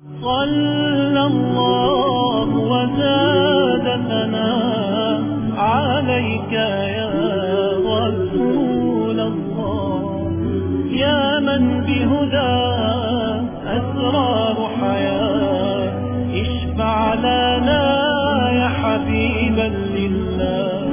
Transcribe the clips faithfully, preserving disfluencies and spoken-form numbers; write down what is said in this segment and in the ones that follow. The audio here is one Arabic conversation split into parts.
صلى الله وزاد ثناء عليك يا رسول الله، يا من بهدى أسرار حياة، اشفع لنا يا حبيبا لله.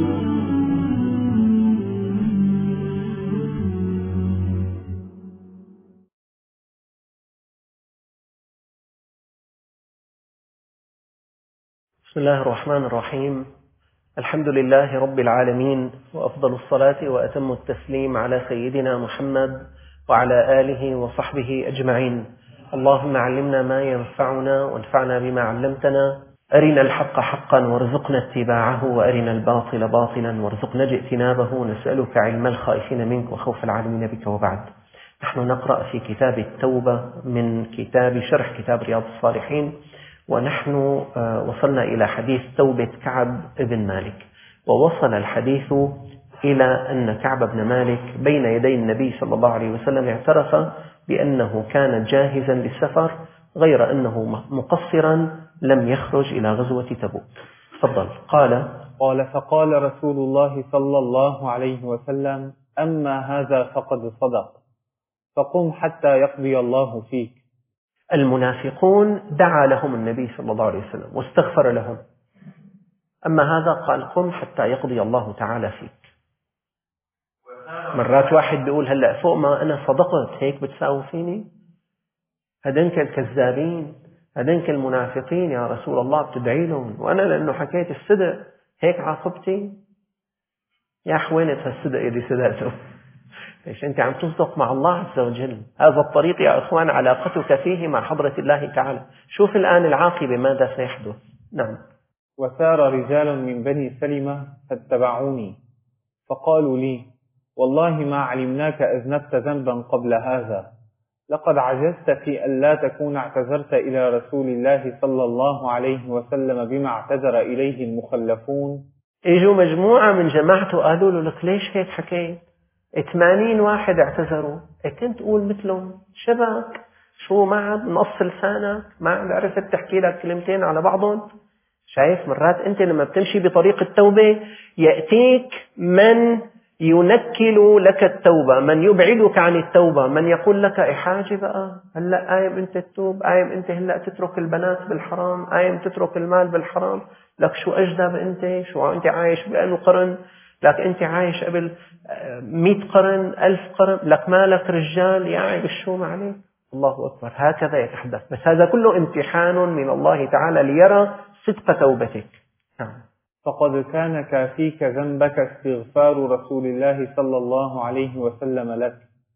بسم الله الرحمن الرحيم. الحمد لله رب العالمين، وأفضل الصلاة وأتم التسليم على سيدنا محمد وعلى آله وصحبه أجمعين. اللهم علمنا ما ينفعنا وانفعنا بما علمتنا، أرنا الحق حقا وارزقنا اتباعه، وأرنا الباطل باطلا وارزقنا اجتنابه، نسألك علم الخائفين منك وخوف العالمين بك. وبعد، نحن نقرأ في كتاب التوبة من كتاب شرح كتاب رياض الصالحين، ونحن وصلنا إلى حديث توبة كعب بن مالك، ووصل الحديث إلى أن كعب بن مالك بين يدي النبي صلى الله عليه وسلم اعترف بأنه كان جاهزا للسفر، غير أنه مقصرا لم يخرج إلى غزوة تبوك. تفضل. قال قال فقال رسول الله صلى الله عليه وسلم: أما هذا فقد صدق، فقم حتى يقضي الله فيك. المنافقون دعا لهم النبي صلى الله عليه وسلم واستغفر لهم، أما هذا قال: قم حتى يقضي الله تعالى فيك. مرات واحد بيقول: هلأ فوق ما أنا صدقت هيك بتساوي فيني؟ هدنك الكذابين، هدنك المنافقين يا رسول الله بتدعي لهم، وأنا لأنه حكيت الصدق هيك عاقبتي؟ يا حوينة هالصدق اللي صدقته، ليش أنت عم تصدق مع الله عز وجل. هذا الطريق يا أخوان علاقتك فيه مع حضرة الله تعالى. شوف الآن العاقبة ماذا سيحدث. نعم. وسار رجال من بني سلمة فاتبعوني، فقالوا لي: والله ما علمناك أذنبت ذنبا قبل هذا، لقد عجزت في أن لا تكون اعتذرت إلى رسول الله صلى الله عليه وسلم بما اعتذر إليه المخلفون. اجوا مجموعة من جماعته قالوا له: لك ليش هيك حكيت؟ ثمانين واحد اعتذروا، كنت تقول مثلهم شبك؟ شو ما عاد نقص لسانك؟ ما عاد عرفت تحكي لك كلمتين على بعضهم؟ شايف مرات أنت لما بتمشي بطريق التوبة يأتيك من ينكل لك التوبة، من يبعدك عن التوبة، من يقول لك: إحاجة بقى، هلأ قايم أنت تتوب، قايم أنت هلأ تترك البنات بالحرام، قايم تترك المال بالحرام، لك شو أجدب أنت، شو أنت عايش بأنه قرن، لك أنت عايش قبل مئة قرن ألف قرن، لك مالك رجال، يا عيب الشوم عليك. الله أكبر. هكذا يتحدث، بس هذا كله امتحان من الله تعالى ليرى صدق توبتك. نعم. فقد كان كافيك ذنبك استغفار رسول الله صلى الله عليه وسلم لك.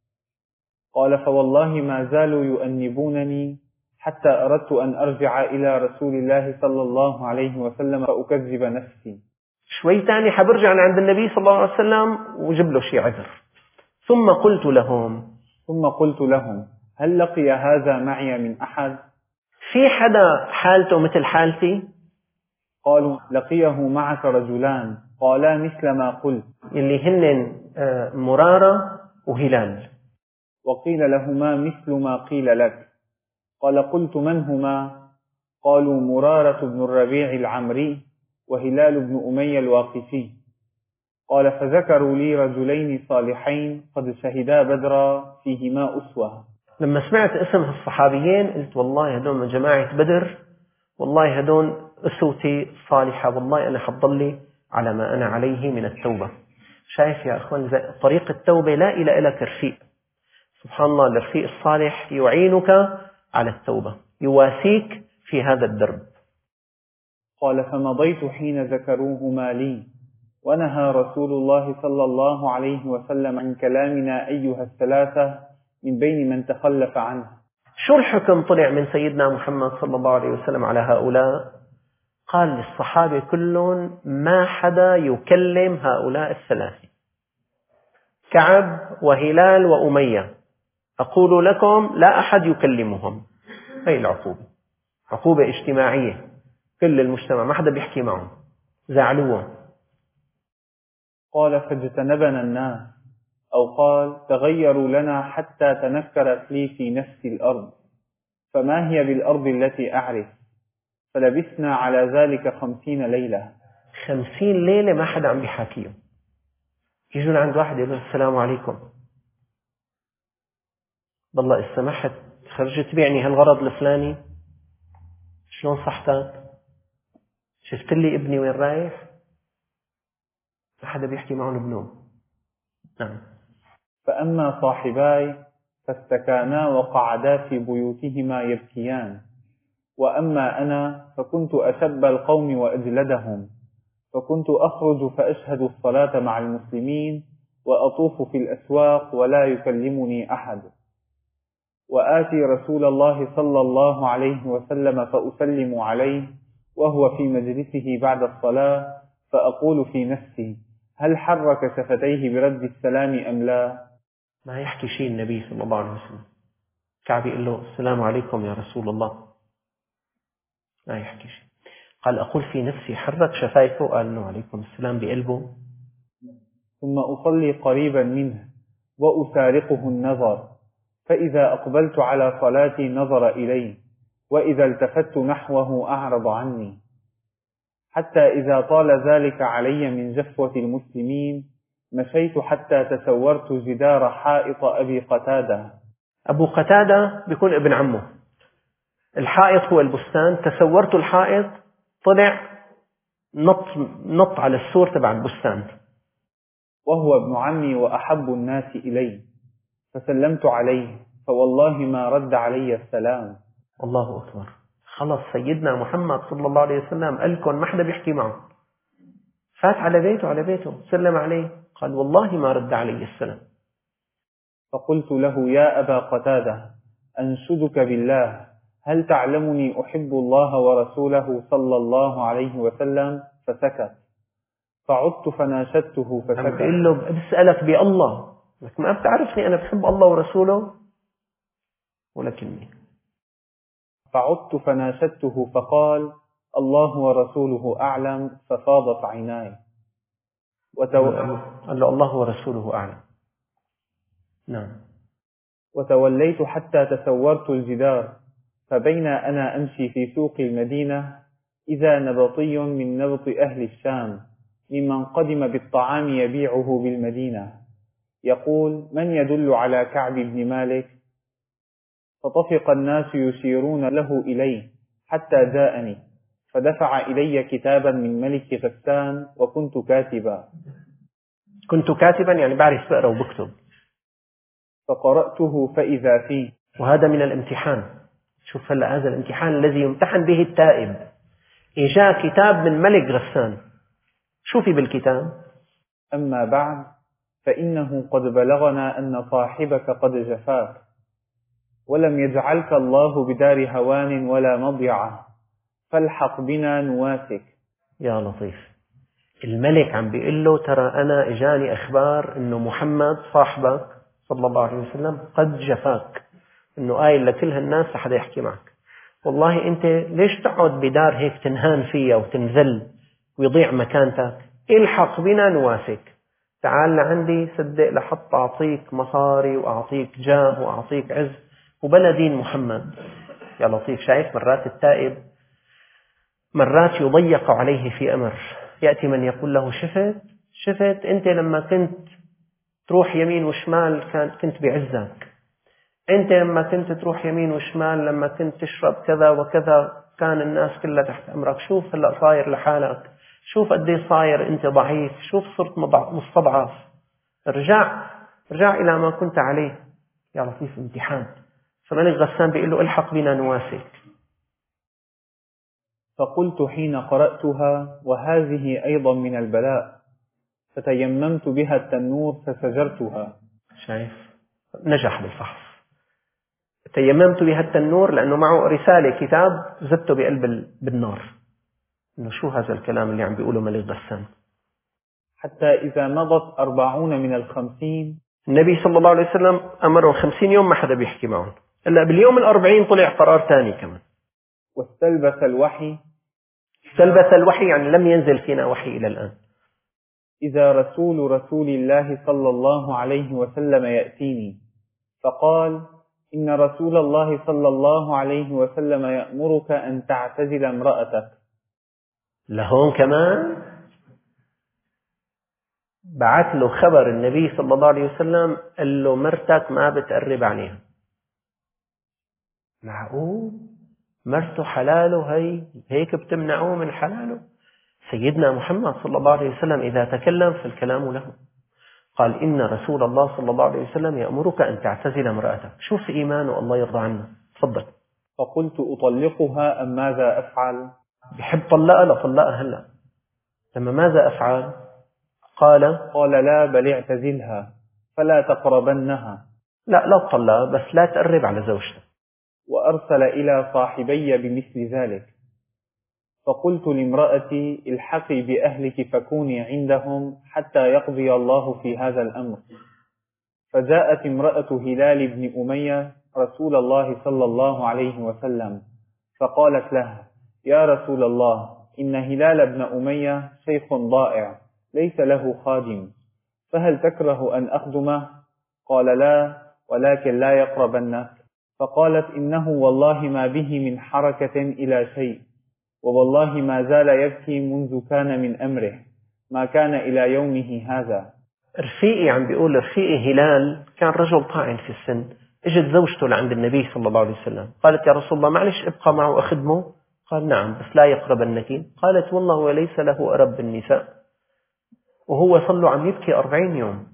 قال: فوالله ما زالوا يؤنبونني حتى أردت أن أرجع إلى رسول الله صلى الله عليه وسلم فأكذب نفسي. شوي تاني حبرجع عند النبي صلى الله عليه وسلم وجب له شيء عذر. ثم قلت لهم ثم قلت لهم هل لقي هذا معي من أحد؟ في حدا حالته مثل حالتي؟ قالوا: لقيه معك رجلان قالا مثل ما قلت، اللي هن مرارة وهلال. وقيل لهما مثل ما قيل لك. قال: قلت: من هما؟ قالوا: مرارة بن الربيع العمري وهلال بن أمية الواقفي. قال: فذكروا لي رجلين صالحين قد شهدا بدرا فيهما أسوة. لما سمعت اسم الصحابيين قلت: والله هدول من جماعة بدر، والله هدول أسوتي صالحة، والله أنا حضلي على ما أنا عليه من التوبة. شايف يا أخوان، طريق التوبة لا إلى لك رفيق. سبحان الله، الرفيق الصالح يعينك على التوبة، يواسيك في هذا الدرب. قال: فمضيت حين ذكروهما لي، ونهى رسول الله صلى الله عليه وسلم عن كلامنا أيها الثلاثة من بين من تخلف عنه. شو الحكم طلع من سيدنا محمد صلى الله عليه وسلم على هؤلاء؟ قال للصحابة كلهم: ما حدا يكلم هؤلاء الثلاثة، كعب وهلال وأمية، أقول لكم لا أحد يكلمهم. هي العقوبة، عقوبة اجتماعية، كل المجتمع ما حدا بيحكي معهم، زعلوهم. قال: فاجتنبنا الناس، أو قال: تغيروا لنا حتى تنكرت لي في نفس الأرض، فما هي بالأرض التي أعرف؟ فلبثنا على ذلك خمسين ليلة. خمسين ليلة ما حدا عم بيحاكيهم. يجون عند واحد يقول السلام عليكم، بالله إذا سمحت خرجت تبيعني هالغرض الفلاني، شلون صحتك؟ شفت لي ابني وين رايح؟ ما حدا بيحكي معهم بنوم. نعم. فأما صاحباي فاستكانا وقعدا في بيوتهما يبكيان، وأما أنا فكنت أشب القوم وأجلدهم، فكنت أخرج فأشهد الصلاة مع المسلمين وأطوف في الأسواق ولا يكلمني أحد، وآتي رسول الله صلى الله عليه وسلم فأسلم عليه وهو في مجلسه بعد الصلاة، فأقول في نفسي هل حرك شفتيه برد السلام أم لا؟ ما يحكي شيء النبي صلى الله عليه وسلم. كعب يقول له السلام عليكم يا رسول الله، ما يحكي شيء. قال أقول في نفسي حرك شفايفه، قال له عليكم السلام بقلبه. ثم أصلي قريبا منه وأسارقه النظر، فإذا أقبلت على صلاتي نظر إلي، وإذا التفت نحوه أعرض عني، حتى إذا طال ذلك علي من جفوة المسلمين مشيت حتى تسورت جدار حائط أبي قتادة. أبو قتادة بيكون ابن عمه، الحائط هو البستان، تسورت الحائط، طلع نط, نط على السور تبع البستان، وهو ابن عمي وأحب الناس إلي، فسلمت عليه فوالله ما رد علي السلام. الله أكبر. خلص سيدنا محمد صلى الله عليه وسلم قال لكم ما حدا بيحكي معه، فات على بيته على بيته سلم عليه، قال والله ما رد علي السلام. فقلت له يا أبا قتادة أنشدك بالله هل تعلمني أحب الله ورسوله صلى الله عليه وسلم؟ فسكت، فعدت فناشدته فسكت. عم بقول له بسألك بالله، لك ما بتعرفني أنا بحب الله ورسوله ولكني. فعدت فناشدته فقال الله ورسوله أعلم، ففاضت عيناي. وتو... قال له الله ورسوله أعلم. نعم. وتوليت حتى تسورت الجدار، فبين أنا أمشي في سوق المدينة إذا نبطي من نبط أهل الشام ممن قدم بالطعام يبيعه بالمدينة يقول من يدل على كعب بن مالك؟ فطفق الناس يشيرون له إليه حتى جاءني، فدفع إلي كتابا من ملك غسان وكنت كاتبا. كنت كاتبا يعني بعرف بقرأ وبكتب. فقرأته فإذا فيه. وهذا من الامتحان. شوف هلا هذا الامتحان الذي يمتحن به التائب. إجاء كتاب من ملك غسان، شوفي بالكتاب. أما بعد فإنه قد بلغنا أن صاحبك قد جفاك، ولم يجعلك الله بدار هوان ولا مضيعة، فالحق بنا نواسك. يا لطيف. الملك عم بيقول له ترى أنا إجاني أخبار إنه محمد صاحبك صلى الله عليه وسلم قد جفاك، إنه قايل لكل هالناس حدا يحكي معك، والله أنت ليش تقعد بدار هيك تنهان فيها وتنذل ويضيع مكانتك؟ الحق بنا نواسك، تعال لعندي صدق لحتى أعطيك مصاري وأعطيك جاه وأعطيك عز وبلا دين محمد. يا لطيف. شايف مرات التائب مرات يضيق عليه في أمر، يأتي من يقول له شفت شفت أنت لما كنت تروح يمين وشمال كنت بعزك، أنت لما كنت تروح يمين وشمال لما كنت تشرب كذا وكذا كان الناس كلها تحت أمرك، شوف هلأ صاير لحالك، شوف قديه صاير أنت ضعيف، شوف صرت مستضعف، ارجع ارجع إلى ما كنت عليه. يا لطيف امتحان. فملك غسان بيقول له الحق بنا نواسك. فقلت حين قرأتها وهذه أيضا من البلاء، فتيممت بها التنور فسجرتها. شايف نجح بالفحص. تيممت بها التنور لأنه معه رسالة كتاب زدته بقلب بالنار. إنه شو هذا الكلام اللي عم بيقوله ملك غسان. حتى إذا مضت أربعون من الخمسين النبي صلى الله عليه وسلم أمرهم خمسين يوم ما حدا بيحكي معهم، إلا باليوم الأربعين طلع قرار ثاني كمان. واستلبث الوحي. استلبث الوحي يعني لم ينزل فينا وحي إلى الآن. إذا رسول رسول الله صلى الله عليه وسلم يأتيني فقال إن رسول الله صلى الله عليه وسلم يأمرك أن تعتزل امرأتك. لهون كمان بعت له خبر النبي صلى الله عليه وسلم، قال له مرتك ما بتقرب عليها. معقول مرته حلاله هي هيك بتمنعوه من حلاله؟ سيدنا محمد صلى الله عليه وسلم إذا تكلم فالكلام له. قال إن رسول الله صلى الله عليه وسلم يأمرك أن تعتزل امرأتك. شوف إيمانه، الله يرضى عنه. تفضل. فقلت أطلقها أم ماذا أفعل؟ بحب طلقها لطلقها هلا. لما ماذا أفعل؟ قال قال لا بل اعتزلها فلا تقربنها. لا لا تطلقها بس لا تقرب على زوجتك. وأرسل إلى صاحبي بمثل ذلك. فقلت لامرأتي الحقي بأهلك فكوني عندهم حتى يقضي الله في هذا الأمر. فجاءت امرأة هلال بن أمية رسول الله صلى الله عليه وسلم فقالت له يا رسول الله إن هلال بن أمية شيخ ضائع ليس له خادم، فهل تكره أن أخدمه؟ قال لا، ولكن لا يقربنك. فقالت إنه والله ما به من حركة إلى شيء، ووالله ما زال يبكي منذ كان من أمره ما كان إلى يومه هذا. رفيقي عم بيقول رفيقي هلال كان رجل طاعن في السن، اجت زوجته لعند النبي صلى الله عليه وسلم قالت يا رسول الله معلش ابقى معه وأخدمه. قال نعم بس لا يقربنك. قالت والله هو ليس له أرب بالنساء، وهو صلوا عم يبكي أربعين يوم.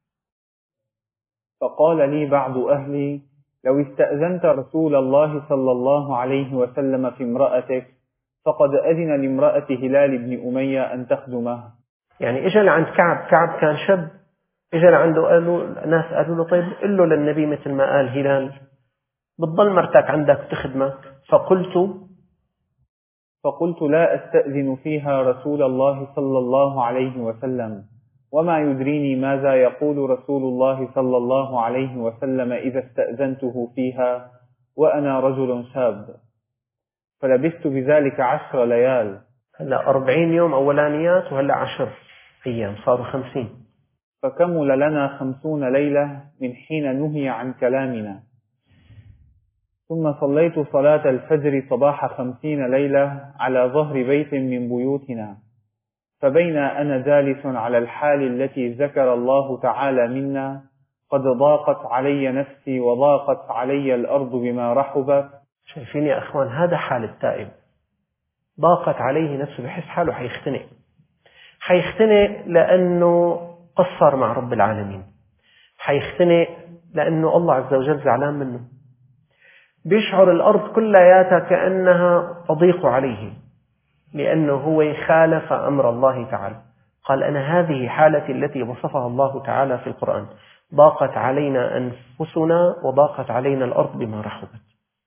فقال لي بعض أهلي لو استأذنت رسول الله صلى الله عليه وسلم في امرأتك فقد أذن لامرأة هلال بن أمية أن تخدمه. يعني إجا لعند كعب، كعب كان شاب، إجا لعنده قالوا ناس قالوا له طيب قل له للنبي مثل ما قال هلال بتضل مرتك عندك تخدمك. فقلت فقلت لا أستأذن فيها رسول الله صلى الله عليه وسلم، وما يدريني ماذا يقول رسول الله صلى الله عليه وسلم إذا استأذنته فيها وأنا رجل شاب. فلبثت بذلك عشر ليال. هلا أربعين يوم أولانيات وهلا عشر أيام صاروا خمسين. فكمل لنا خمسون ليلة من حين نهي عن كلامنا. ثم صليت صلاة الفجر صباح خمسين ليلة على ظهر بيت من بيوتنا. فبين أنا جالس على الحال التي ذكر الله تعالى منا قد ضاقت علي نفسي وضاقت علي الأرض بما رحبت. شايفين يا أخوان هذا حال التائب، ضاقت عليه نفسه، بحس حاله حيختنق حيختنق لأنه قصر مع رب العالمين، حيختنق لأنه الله عز وجل زعلان منه، بيشعر الأرض كلياتها كأنها تضيق عليه لأنه هو خالف أمر الله تعالى. قال أنا هذه حالتي التي وصفها الله تعالى في القرآن، ضاقت علينا أنفسنا وضاقت علينا الأرض بما رحبت.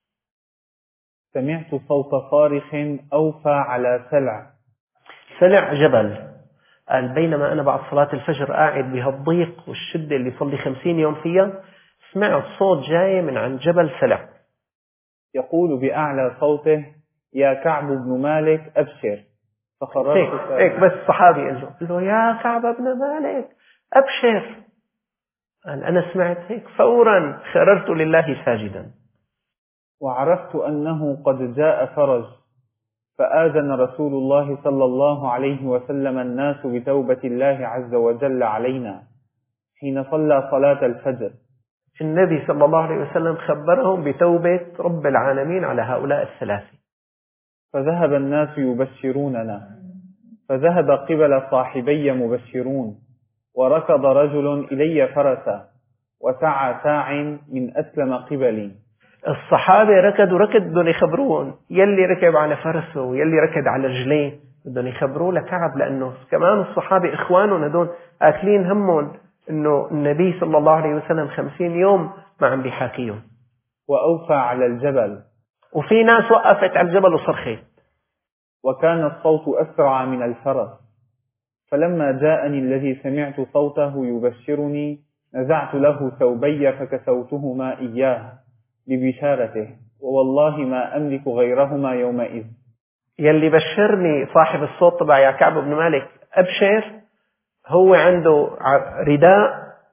سمعت صوت صارخ أوفى على سلع. سلع جبل. قال بينما أنا بعد صلاة الفجر قاعد بهالضيق والشدة اللي صار لي خمسين يوم فيها، سمعت صوت جاي من عند جبل سلع يقول بأعلى صوته يا كعب بن مالك أبشر. فخرجت هيك, هيك بس صحابي قال له يا كعب بن مالك أبشر. قال أنا سمعت هيك فورا خررت لله ساجدا. وعرفت أنه قد جاء فرج، فآذن رسول الله صلى الله عليه وسلم الناس بتوبة الله عز وجل علينا حين صلى صلاة الفجر. النبي صلى الله عليه وسلم خبرهم بتوبة رب العالمين على هؤلاء الثلاثة. فذهب الناس يبشروننا، فذهب قبل صاحبي مبشرون، وركض رجل إلي فرسا، وسعى ساع من أسلم قبلي. الصحابة ركضوا ركض بدهم يخبروهم، يلي ركب على فرسه ويلي ركض على رجليه بدهم يخبروه لكعب، لأنه كمان الصحابة إخوانهم هدول آكلين همهم إنه النبي صلى الله عليه وسلم خمسين يوم ما عم بيحاكيهم. وأوفى على الجبل، وفي ناس وقفت على الجبل وصرخت، وكان الصوت أسرع من الفرس. فلما جاءني الذي سمعت صوته يبشرني نزعت له ثوبي فكسوتهما إياه ببشارته، ووالله ما أملك غيرهما يومئذ. يلي بشرني صاحب الصوت تبع يا كعب بن مالك أبشر، هو عنده رداء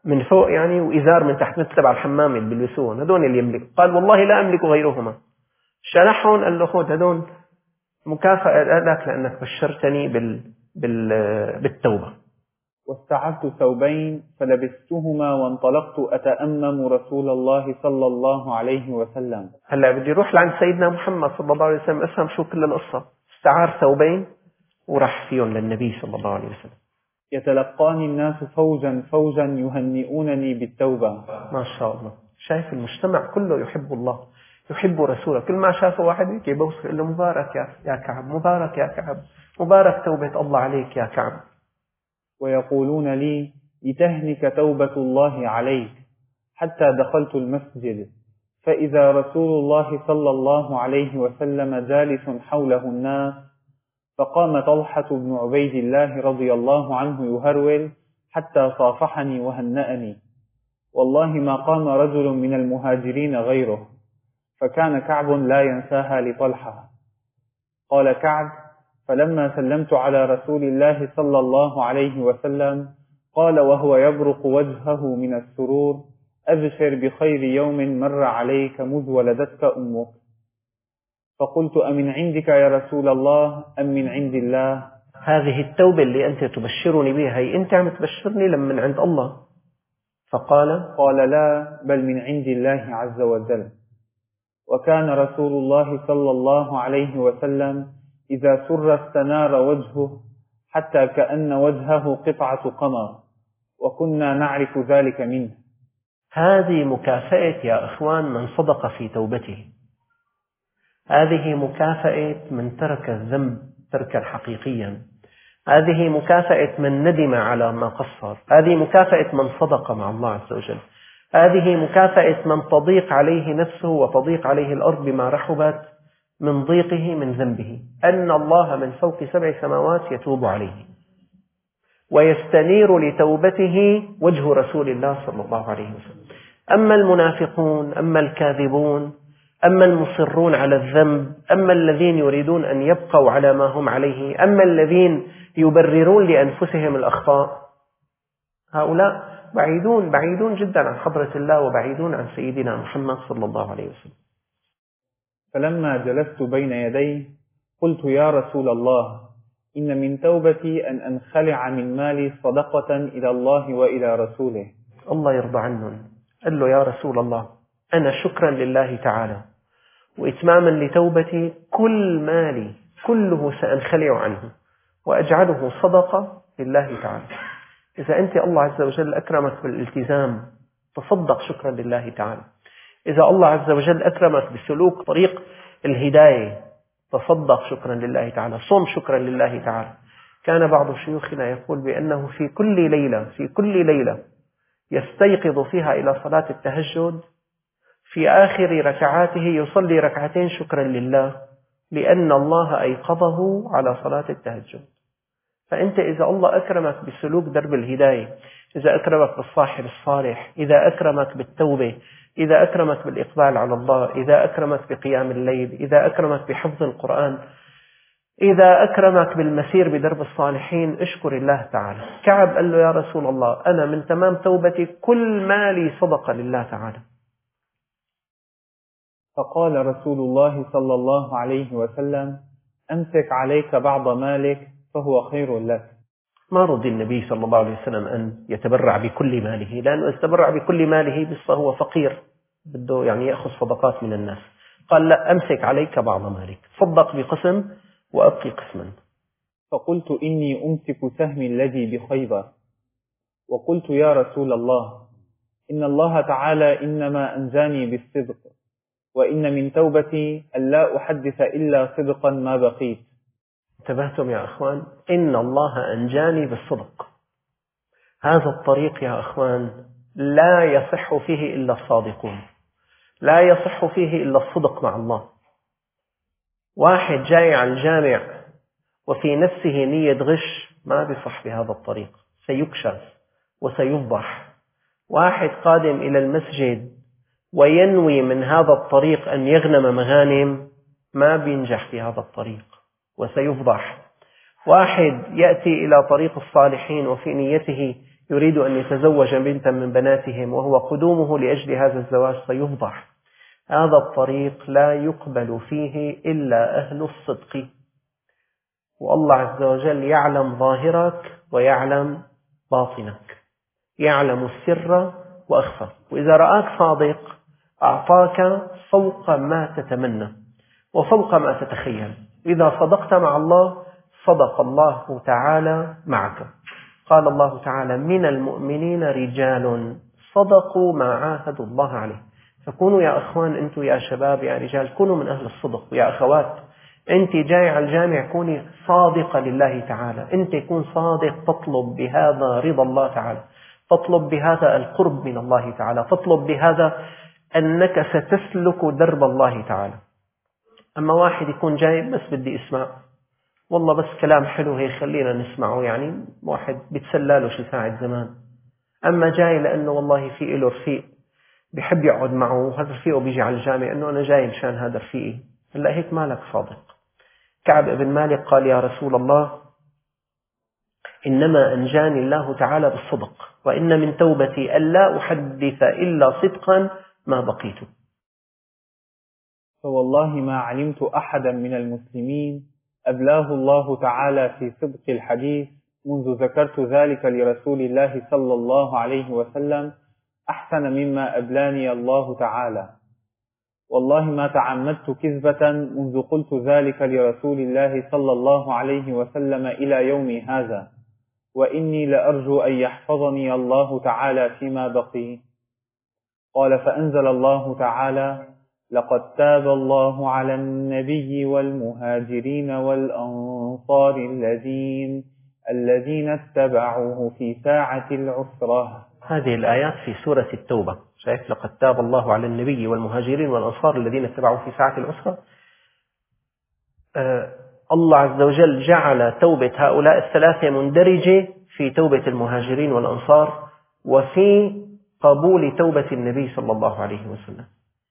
من فوق يعني وإزار من تحت مثل تبع الحمام اللي بيلبسوهم، هدول اللي يملك. قال والله لا أملك غيرهما. شرحهم قال له خذ هدول مكافأة لك لأنك بشرتني بال... بال... بالتوبة. واستعرت ثوبين فلبستهما وانطلقت أتأمم رسول الله صلى الله عليه وسلم. هلا بدي أروح لعند سيدنا محمد صلى الله عليه وسلم أفهم شو كل القصة. استعار ثوبين وراح فيهم للنبي صلى الله عليه وسلم. يتلقاني الناس فوجا فوجا يهنئونني بالتوبة. ما شاء الله. شايف المجتمع كله يحب الله يحب رسوله. كل ما شافه واحد يجي يبوس يقول له مبارك يا يا كعب، مبارك يا كعب، مبارك توبة الله عليك يا كعب. ويقولون لي لتهنك توبة الله عليك. حتى دخلت المسجد فإذا رسول الله صلى الله عليه وسلم جالس حوله الناس، فقام طلحة بن عبيد الله رضي الله عنه يهرول حتى صافحني وهنأني. والله ما قام رجل من المهاجرين غيره، فكان كعب لا ينساها لطلحة. قال كعب: فلما سلمت على رسول الله صلى الله عليه وسلم قال وهو يبرق وجهه من السرور: أبشر بخير يوم مر عليك مذ ولدتك أمك. فقلت: أمن عندك يا رسول الله أم من عند الله؟ هذه التوبة اللي أنت تبشرني بها هي أنت عم تبشرني لم من عند الله؟ فقال: قال: لا، بل من عند الله عز وجل. وكان رسول الله صلى الله عليه وسلم إذا سر استنار وجهه حتى كأن وجهه قطعة قمر، وكنا نعرف ذلك منه. هذه مكافأة يا إخوان من صدق في توبته. هذه مكافأة من ترك الذنب تركا حقيقيا. هذه مكافأة من ندم على ما قصر. هذه مكافأة من صدق مع الله عز وجل. هذه مكافأة من تضيق عليه نفسه وتضيق عليه الأرض بما رحبت من ضيقه من ذنبه، أن الله من فوق سبع سماوات يتوب عليه ويستنير لتوبته وجه رسول الله صلى الله عليه وسلم. أما المنافقون، أما الكاذبون، أما المصرون على الذنب، أما الذين يريدون أن يبقوا على ما هم عليه، أما الذين يبررون لأنفسهم الأخطاء، هؤلاء بعيدون بعيدون جدا عن حضرة الله وبعيدون عن سيدنا محمد صلى الله عليه وسلم. فلما جلست بين يديه قلت: يا رسول الله، إن من توبتي أن أنخلع من مالي صدقة إلى الله وإلى رسوله. الله يرضى عنهم. قال له: يا رسول الله، أنا شكرا لله تعالى وإتماما لتوبتي كل مالي كله سأنخلع عنه وأجعله صدقة لله تعالى. إذا أنت الله عز وجل أكرمك بالالتزام تصدق شكرا لله تعالى. إذا الله عز وجل أكرمك بسلوك طريق الهداية تصدق شكرا لله تعالى، صم شكرا لله تعالى. كان بعض شيوخنا يقول بأنه في كل ليلة في كل ليلة يستيقظ فيها إلى صلاة التهجد في آخر ركعاته يصلي ركعتين شكرا لله لأن الله أيقظه على صلاة التهجد. فأنت إذا الله أكرمك بسلوك درب الهداية، إذا أكرمك بالصاحب الصالح، إذا أكرمك بالتوبة، إذا أكرمك بالإقبال على الله، إذا أكرمك بقيام الليل، إذا أكرمك بحفظ القرآن، إذا أكرمك بالمسير بدرب الصالحين، اشكر الله تعالى. كعب قال له: يا رسول الله، أنا من تمام توبتي كل مالي صدقة لله تعالى. فقال رسول الله صلى الله عليه وسلم: أمسك عليك بعض مالك فهو خير لك. ما رضي النبي صلى الله عليه وسلم أن يتبرع بكل ماله، لأنه يتبرع بكل ماله بس هو فقير بده يعني يأخذ صدقات من الناس. قال: لا، أمسك عليك بعض مالك، صدق بقسم وأبقي قسما. فقلت: إني أمسك سهمي الذي بخيبر. وقلت: يا رسول الله، إن الله تعالى إنما أنجاني بالصدق، وإن من توبتي أن لا أحدث إلا صدقا ما بقيت. انتبهتم يا أخوان؟ إن الله أنجاني بالصدق. هذا الطريق يا أخوان لا يصح فيه إلا الصادقون، لا يصح فيه إلا الصدق مع الله. واحد جاي على الجامع وفي نفسه نية غش ما بيصح بهذا الطريق، سيكشف وسيفضح. واحد قادم إلى المسجد وينوي من هذا الطريق أن يغنم مغانم ما بينجح في هذا الطريق وسيفضح. واحد يأتي إلى طريق الصالحين وفي نيته يريد أن يتزوج بنتا من بناتهم وهو قدومه لأجل هذا الزواج سيفضح. هذا الطريق لا يقبل فيه إلا أهل الصدق، والله عز وجل يعلم ظاهرك ويعلم باطنك، يعلم السر وأخفى، وإذا رآك صادق أعطاك فوق ما تتمنى وفوق ما تتخيل. إذا صدقت مع الله صدق الله تعالى معك. قال الله تعالى: من المؤمنين رجال صدقوا ما عاهدوا الله عليه. فكونوا يا أخوان، أنتم يا شباب يا رجال، كونوا من أهل الصدق. ويا أخوات، أنت جاي على الجامع كوني صادقة لله تعالى، أنت كون صادق، تطلب بهذا رضا الله تعالى، تطلب بهذا القرب من الله تعالى، تطلب بهذا أنك ستسلك درب الله تعالى. أما واحد يكون جاي بس بدي اسمع، والله بس كلام حلو هيك خلينا نسمعه، يعني واحد بيتسلى شي ساعة زمان. أما جاي لأنه والله في له رفيق بيحب يقعد معه، وهذا رفيقه بيجي على الجامع أنه أنا جاي مشان هذا رفيقي، هلا هيك مالك صادق. كعب بن مالك قال: يا رسول الله، إنما أنجاني الله تعالى بالصدق، وإن من توبتي ألا أحدث إلا صدقا ما بقيت. فوالله ما علمت أحدا من المسلمين أبلاه الله تعالى في صدق الحديث منذ ذكرت ذلك لرسول الله صلى الله عليه وسلم أحسن مما أبلاني الله تعالى. والله ما تعمدت كذبة منذ قلت ذلك لرسول الله صلى الله عليه وسلم إلى يومي هذا، وإني لأرجو أن يحفظني الله تعالى فيما بقي. قال: فأنزل الله تعالى: لقد تاب الله على النبي والمهاجرين والأنصار الذين الذين اتبعوه في ساعة العسرة. هذه الآيات في سورة التوبة. شايف؟ لقد تاب الله على النبي والمهاجرين والأنصار الذين اتبعوه في ساعة العسرة. آه الله عز وجل جعل توبة هؤلاء الثلاثة مندرجة في توبة المهاجرين والأنصار وفي قبول توبة النبي صلى الله عليه وسلم،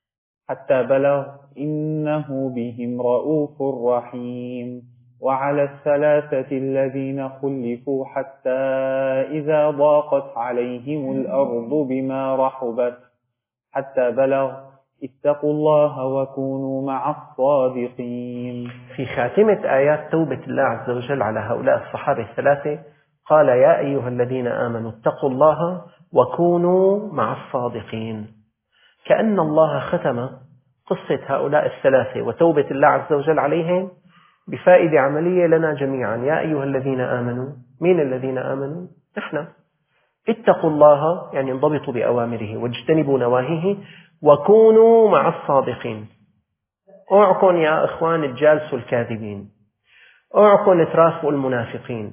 حتى بلغ: إنه بهم رؤوف رحيم. وعلى الثلاثة الذين خلفوا حتى إذا ضاقت عليهم الأرض بما رحبت حتى بلغ: اتقوا الله وكونوا مع الصادقين. في خاتمة آيات توبة الله عز وجل على هؤلاء الصحابة الثلاثة قال: يا أيها الذين آمنوا اتقوا الله وكونوا مع الصادقين. كأن الله ختم قصة هؤلاء الثلاثة وتوبة الله عز وجل عليهم بفائدة عملية لنا جميعا. يا أيها الذين آمنوا، مين الذين آمنوا؟ نحن. اتقوا الله يعني انضبطوا بأوامره واجتنبوا نواهيه وكونوا مع الصادقين. اوعكم يا إخوان تجالسوا الكاذبين، اوعكم ترافقوا المنافقين،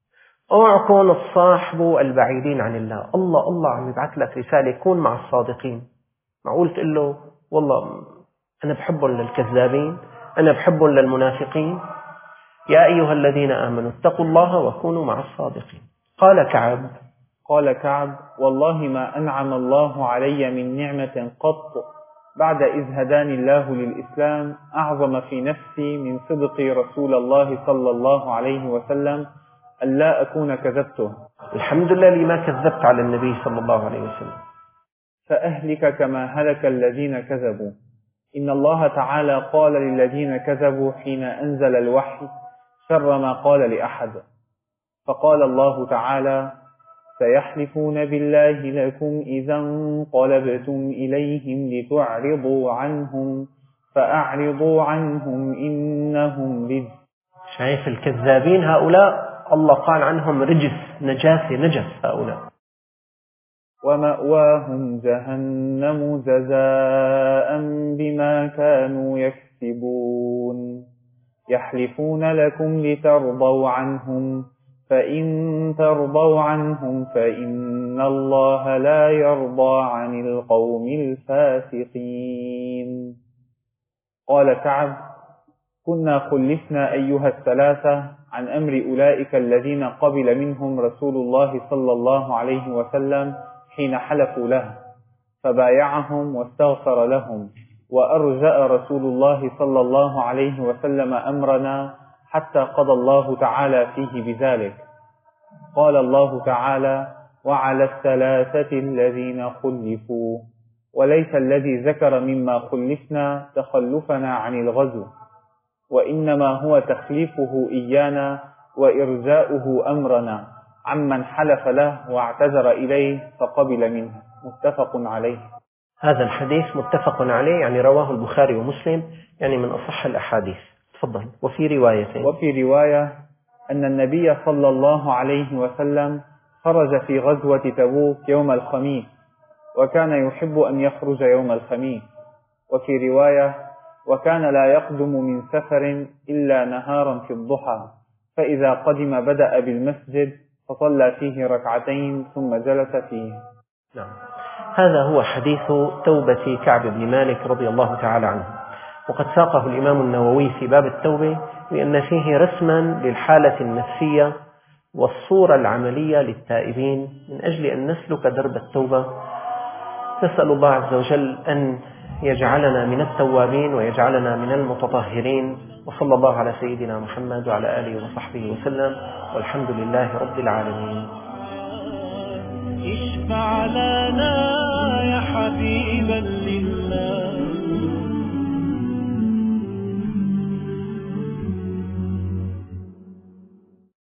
اوعكم تصاحبوا البعيدين عن الله. الله الله عم يبعث لك رسالة: كون مع الصادقين. معقول تقول له والله أنا بحبهم للكذابين، أنا بحبهم للمنافقين؟ يا أيها الذين آمنوا اتقوا الله وكونوا مع الصادقين. قال كعب قال كعب: والله ما أنعم الله علي من نعمة قط بعد إذ هداني الله للإسلام أعظم في نفسي من صدق رسول الله صلى الله عليه وسلم أن لا أكون كذبته. الحمد لله لما كذبت على النبي صلى الله عليه وسلم. فأهلك كما هلك الذين كذبوا. إن الله تعالى قال للذين كذبوا حين أنزل الوحي شر ما قال لأحد، فقال الله تعالى: سيحلفون بالله لكم إذا انقلبتم إليهم لتعرضوا عنهم فأعرضوا عنهم إنهم رجس. شايف الكذابين هؤلاء الله قال عنهم رجس، نجاسة، نجس هؤلاء. ومأواهم جهنم جزاء بما كانوا يكسبون. يحلفون لكم لترضوا عنهم فإن ترضوا عنهم فإن الله لا يرضى عن القوم الفاسقين. قال كعب: كنا خلفنا أيها الثلاثة عن أمر أولئك الذين قبل منهم رسول الله صلى الله عليه وسلم حين حلفوا له، فبايعهم واستغفر لهم، وأرجأ رسول الله صلى الله عليه وسلم أمرنا حتى قضى الله تعالى فيه بذلك. قال الله تعالى: وعلى الثلاثة الذين خلفوا، وليس الذي ذكر مما خلفنا تخلفنا عن الغزو، وإنما هو تخليفه إيانا وإرجاؤه أمرنا عمن حلف له واعتذر إليه فقبل منه. متفق عليه. هذا الحديث متفق عليه، يعني رواه البخاري ومسلم، يعني من أصح الأحاديث. تفضل. وفي رواية وفي رواية أن النبي صلى الله عليه وسلم خرج في غزوة تبوك يوم الخميس، وكان يحب أن يخرج يوم الخميس. وفي رواية وكان لا يقدم من سفر إلا نهارا في الضحى، فإذا قدم بدأ بالمسجد فصلى فيه ركعتين ثم جلس فيه. نعم. هذا هو حديث توبة كعب بن مالك رضي الله تعالى عنه، وقد ساقه الإمام النووي في باب التوبة لأن فيه رسما للحالة النفسية والصورة العملية للتائبين من أجل أن نسلك درب التوبة. نسأل الله عز وجل أن يجعلنا من التوابين ويجعلنا من المتطهرين، وصلى الله على سيدنا محمد وعلى آله وصحبه وسلم، والحمد لله رب العالمين. اشفع لنا